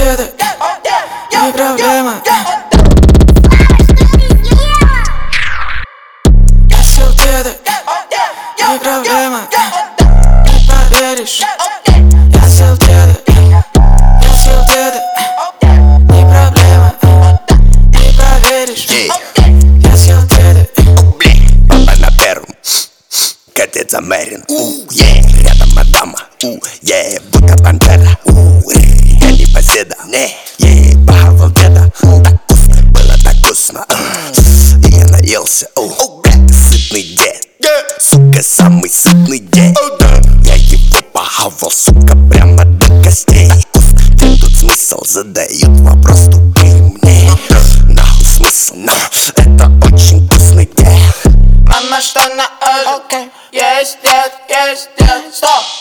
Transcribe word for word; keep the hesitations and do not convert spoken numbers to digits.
деды, не проблема. Я сел деды, не проблема. Не поверишь. Я сел деды, я сел деды, не проблема. Не поверишь. Я сел деды. Папа на первом, катец Америн. Рядом мадама, е, будто пантера. Я не поседа, е, похавал деда. Так вкусно, было так вкусно. И я наелся, сытный дед. Сука, самый сытный дед. Я его похавал, сука, прямо до костей. Где тут смысл? Задают вопрос тупые мне. Нахуй смысл, но это очень вкусный дед. Мама, что на ужин? Есть дед, есть дед, стоп!